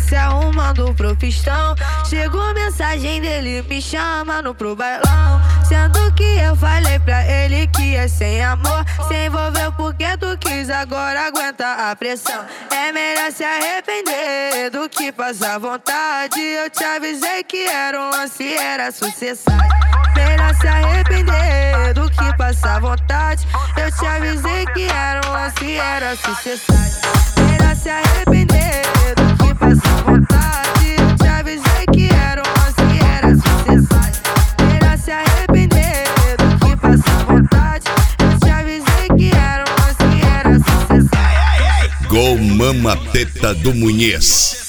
se arrumando pro pistão. Chegou mensagem dele me chamando pro bailão, sendo que eu falei pra ele que é sem amor. Se envolveu porque tu quis, agora aguenta a pressão. É melhor se arrepender do que passar vontade. Eu te avisei que era um lance, era sucessão. Melhor se arrepender do que passar vontade. Eu te avisei que era um lance, era sucessão. Melhor se arrepender do que passar vontade. Eu te avisei que era um lance, era sucessão. Melhor se arrepender do que passar vontade. Eu te avisei que era um lance, era sucessão. Gol Mama Teta do Munhez.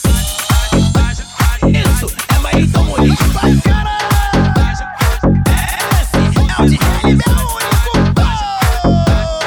Isso é mais um lixo pra cara. Esse é o DJ, meu único gol.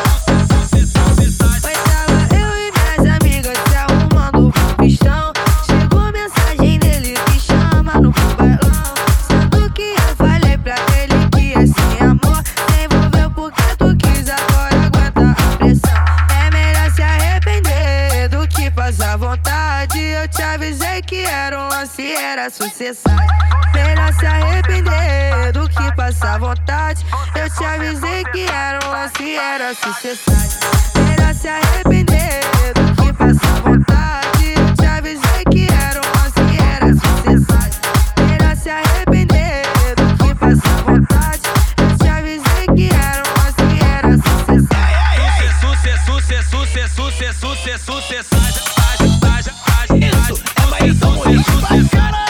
Foi tava eu e minhas amigas se arrumando pro pistão. Chegou mensagem dele me chamando pro bailão, sendo que eu falei pra ele que é sem amor. Se envolveu porque tu quis, agora aguenta a pressão. É melhor se arrepender do que passar vontade. Eu te avisei que era um lance, era sucessão. Melhor se arrepender do que passar vontade. Eu te avisei que era um lance, era sucessão. Melhor se arrepender do que passar vontade. Eu te avisei que era um lance, era sucessão. Melhor se arrepender do que passar vontade. Eu te avisei que era um lance, era sucessão. Isso é mais um lixo pra cara.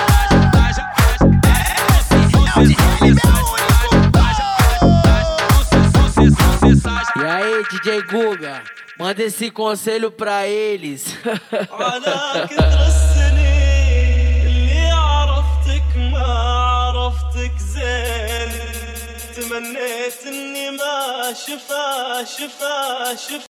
Esse é o DJ, meu único gol. E aí, DJ Guga, manda esse conselho pra eles. على كثر السنين اللي عرفتك ما عرفتك زين، تمنيت اني ما شفا